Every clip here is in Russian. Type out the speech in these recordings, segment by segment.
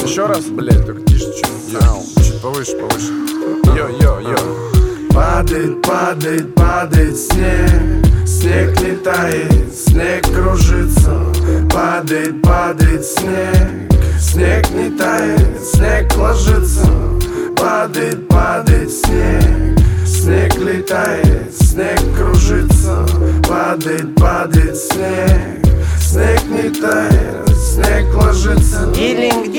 Еще раз, блядь, только тише чуть. Чуть повыше, повыше. Йо. Падает, падает, падает снег. Снег летает, снег кружится. Падает, падает снег. Снег не тает, снег ложится. Падает, падает снег. Снег летает, снег кружится. Падает, падает снег. Снег не тает, снег ложится. Дилинг,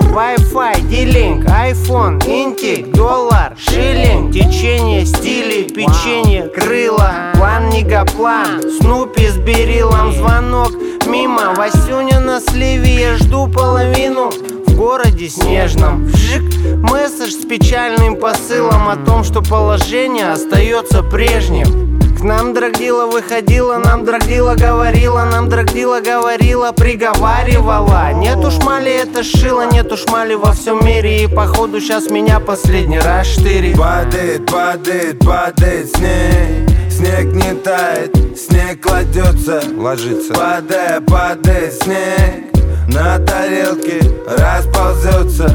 Wi-Fi, дилинг, iPhone, интик, доллар, шиллинг. Течение, стили, печенье, крыло. План, негоплан, Снупи с Берилом. Звонок мимо, Васюня на сливе. Я жду половину в городе снежном. Вжик, месседж с печальным посылом о том, что положение остается прежним. К нам Драгдила выходила, нам Драгдила говорила, нам Драгдила говорила, приговаривала. Нету шмали, это шило, нету шмали во всем мире. И походу сейчас меня последний раз штырит. Падает, падает, падает снег. Снег не тает, снег кладется, ложится. Падает, падает снег. На тарелке расползется.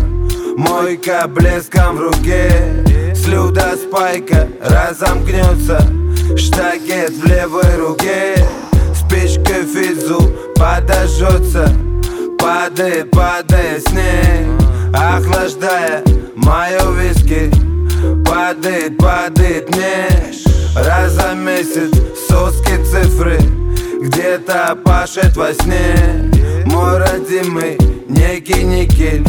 Мойка блеском в руке. Слюда спайка разомкнется. Штагет в левой руке. Спичка физу подожжется. Падает, падает снег, охлаждая мое виски. Падает, падает мне раз за месяц соски цифры. Где-то пашет во сне мой родимый некий никель.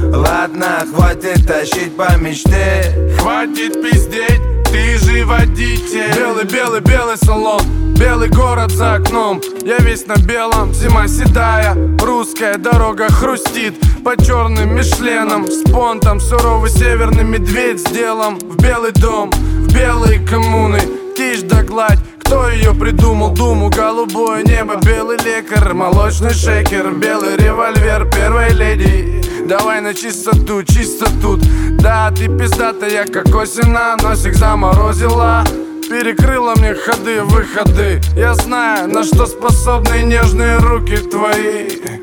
Ладно, хватит тащить по мечте. Хватит пиздеть, ты же водитель. Белый салон, белый город за окном. Я весь на белом, зима седая. Русская дорога хрустит по черным мишленам. С понтом суровый северный медведь с делом. В белый дом, в белые коммуны. Тишь да гладь, кто ее придумал? Думу, голубое небо, белый лекарь, молочный шейкер, белый револьвер первой леди. Давай на чистоту, чисто тут. Да, ты пиздатая, как осена. Носик заморозила, перекрыла мне ходы, выходы. Я знаю, на что способны нежные руки твои.